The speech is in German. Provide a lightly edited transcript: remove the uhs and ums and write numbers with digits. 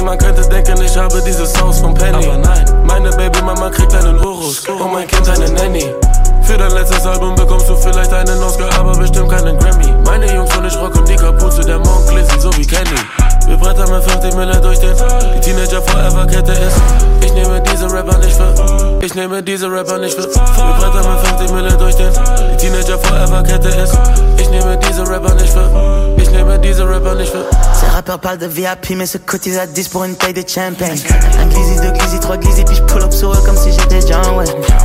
man könnte denken, ich habe dieses Haus von Penny. Aber nein, meine Babymama kriegt einen Urus und mein Kind eine Nanny. Für dein letztes Album bekommst du vielleicht einen Oscar, aber bestimmt keinen Grammy. Meine Jungs und ich rocken die Kapuze der Moncler, so wie Kenny. Wir brettern mit 50 Mille durch den die Teenager Forever Kette ist. Ich nehme diese Rapper nicht für. Wir brettern mit 50 Mille durch den die Teenager Forever Kette ist. Ich nehme diese Rapper nicht für. Ces rappeurs parlent de VIP mais se cotisent à 10 pour une taille de champagne. Un glizzy, deux glizzy, trois glizzy puis je pull up sur eux comme si j'étais John Wayne.